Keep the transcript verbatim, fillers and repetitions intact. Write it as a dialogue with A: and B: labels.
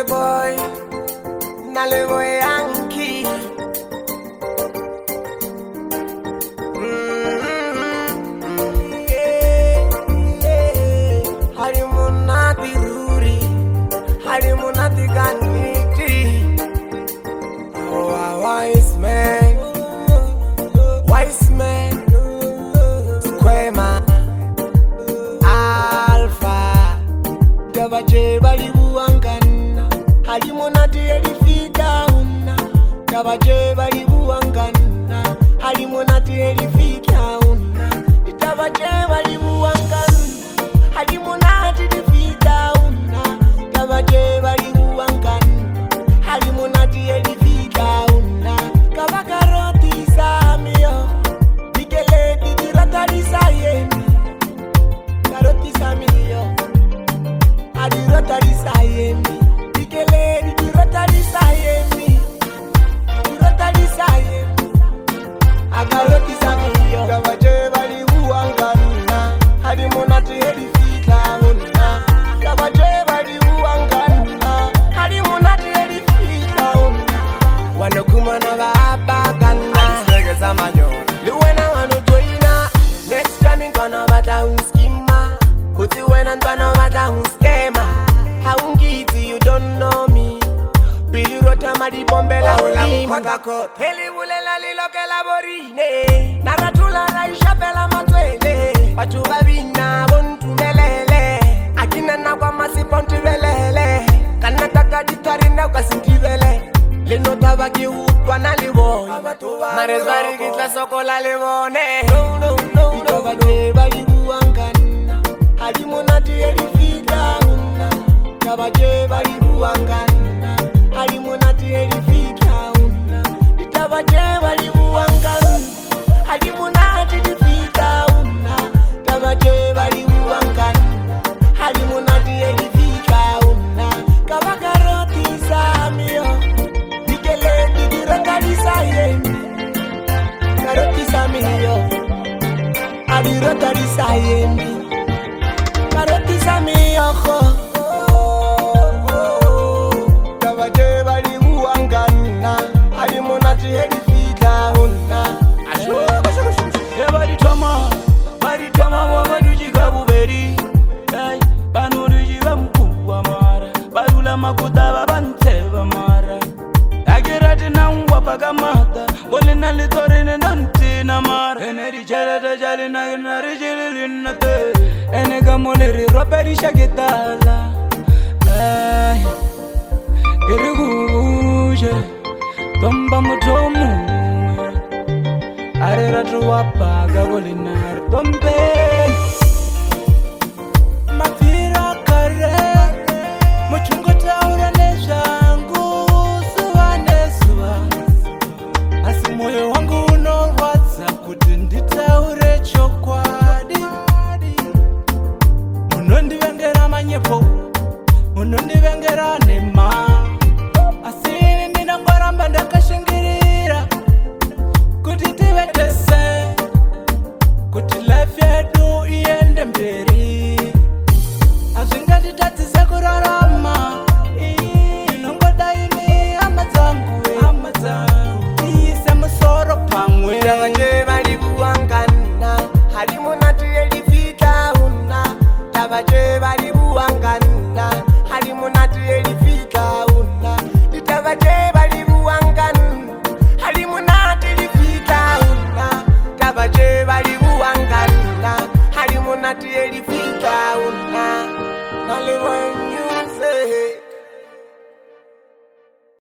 A: boy, nalevo Yankee. Harimunati Ruri, Harimunati Ganiti. Oh, a wise man, wise man, square man, Alpha, Davaje Balibuangana, Harimunati Edifida Una, Davaje Balibuangana, Harimunati Edifida Una, Davaje Balibuangana. Halimunati edifida una, Davaje Balibuangana. Halimunati edifida una, Kabakaroti samio, Bigele digiratari sayemi, Karoti samio, Adirotari sayemi, Bigele digiratari sayemi, Adirotari sayemi, Agaroti samio, Davaje Balibuangana. Halimunati edifida. Next time in gonna bata unskima, Kuti when and gonna bata unskema. How ungiti you don't know me. Pili rota madi bombe la ulima. Heli ule la lilo ke laborine. Naratula raisha pela matwele. Pachuba bina bontu melele. Akina na kwa masi ponti velele. Kanataka ditarinda kwa sintivele. Lino tabaki upwa na libo. Marezwari kitla soko la libone. No, no, no, no. Davaje Balibuangana. Halimunati edifida una. Davaje Balibuangana. Halimunati edifida una. Davaje Balibuangana. Halimunati edifida una. Davaje Balibuangana. Halimunati edifida una. Kabakaroti samio. Bigele digiratari sayemi. Karoti samio. Adirotari sayemi. Karoti samio. Davaje Balibuangana. Halimunati edifida una.
B: Everybody toma, bari toma wabadu jigabu beri. Hey, banuru jigabu amara, badula makuta babante bamara. Agirati na ngwapa kamata, wole na litori ne nanti na mara. Eneri jere de jali na eneri jili linate. Enega moleri roperi shagitala. Hey, iriguje, tomba mutomu. Arera tuwapa gabolinar tombe. Mafira kare, muchungo taura nezangu suwa nesuwa. Asi moyo wangu unorwadza kuti nditaure chokwadi. Munondivengera manyepo, munondivengera nema. Asi ndinangoramba ndakashingirira kuti tivetese, kuti life yedu iende mberi. Azvingatitadzise kurarama, inongoda imi hama dzangu, hama dzangu, tiise musoro pamwe.
A: Davaje Balibuangana. Halimunati edifida una. Davaje Balibuangana. Halimunati edifida una. Davaje